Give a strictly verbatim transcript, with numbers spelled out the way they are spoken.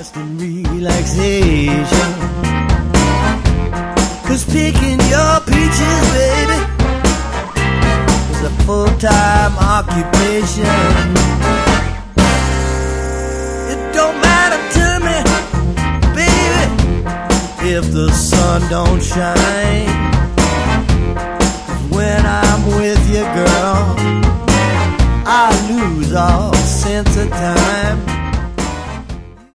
rest and relaxation. 'Cause picking your peaches, baby, is a full-time occupation. It don't matter to me, baby, if the sun don't shine. 'Cause when I'm with you, girl, I lose all sense of time.